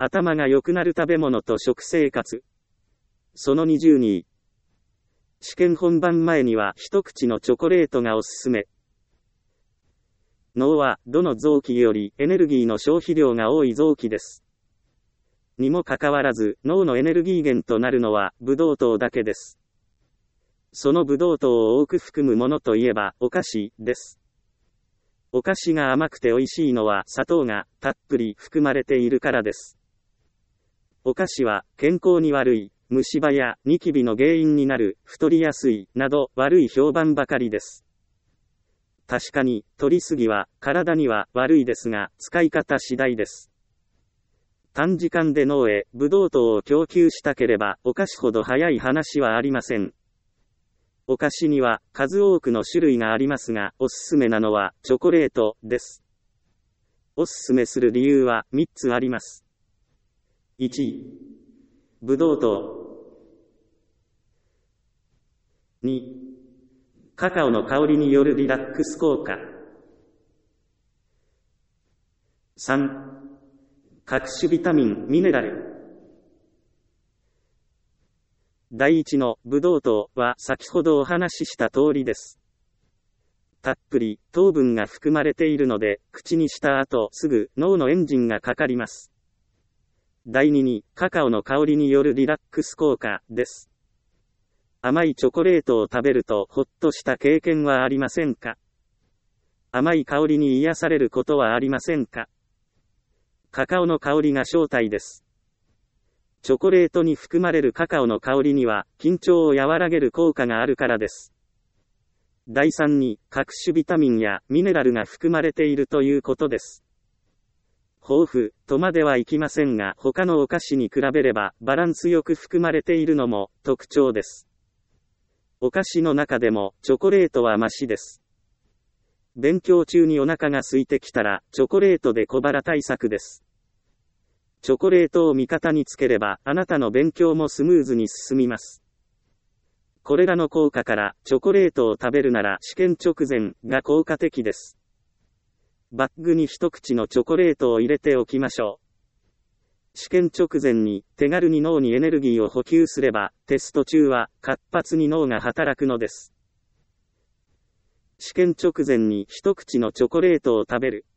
頭が良くなる食べ物と食生活。その22。試験本番前には一口のチョコレートがおすすめ。脳はどの臓器よりエネルギーの消費量が多い臓器です。にもかかわらず、脳のエネルギー源となるのはブドウ糖だけです。そのブドウ糖を多く含むものといえばお菓子です。お菓子が甘くて美味しいのは砂糖がたっぷり含まれているからです。お菓子は健康に悪い、虫歯やニキビの原因になる、太りやすい、など悪い評判ばかりです。確かに、摂りすぎは体には悪いですが、使い方次第です。短時間で脳へブドウ糖を供給したければ、お菓子ほど早い話はありません。お菓子には数多くの種類がありますが、おすすめなのはチョコレートです。おすすめする理由は3つあります。1、ブドウ糖。2、カカオの香りによるリラックス効果。3、各種ビタミン、ミネラル。第一のブドウ糖は先ほどお話しした通りです。たっぷり糖分が含まれているので、口にした後すぐ脳のエンジンがかかります。第二に、カカオの香りによるリラックス効果です。甘いチョコレートを食べるとほっとした経験はありませんか？甘い香りに癒されることはありませんか？カカオの香りが正体です。チョコレートに含まれるカカオの香りには、緊張を和らげる効果があるからです。第3に、各種ビタミンやミネラルが含まれているということです。豊富とまではいきませんが、他のお菓子に比べればバランスよく含まれているのも特徴です。お菓子の中でもチョコレートはマシです。勉強中にお腹が空いてきたら、チョコレートで小腹対策です。チョコレートを味方につければ、あなたの勉強もスムーズに進みます。これらの効果から、チョコレートを食べるなら試験直前が効果的です。バッグに一口のチョコレートを入れておきましょう。試験直前に手軽に脳にエネルギーを補給すれば、テスト中は活発に脳が働くのです。試験直前に一口のチョコレートを食べる。